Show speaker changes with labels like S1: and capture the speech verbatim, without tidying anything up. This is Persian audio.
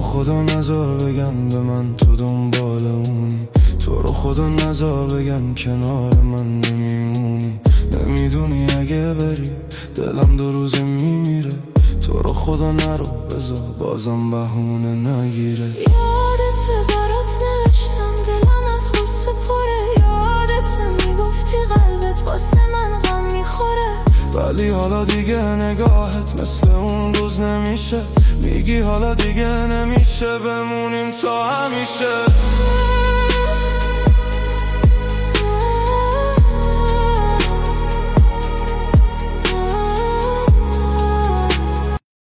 S1: خدا نذار بگم به من تو دنبال اونی، تو رو خدا نذار بگم کنار من نمیمونی. نمیدونی اگه بری دلم دو روزه میمیره، تو رو خدا نرو بذار بازم بهونه نگیره.
S2: یادت برات نوشتم دلم از غصه پره، یادت میگفتی قلبت واسه من غم میخوره،
S1: ولی حالا دیگه نگاهت مثل اون روز نمیشه. میگی حالا دیگه نمیشه بمونیم تا همیشه.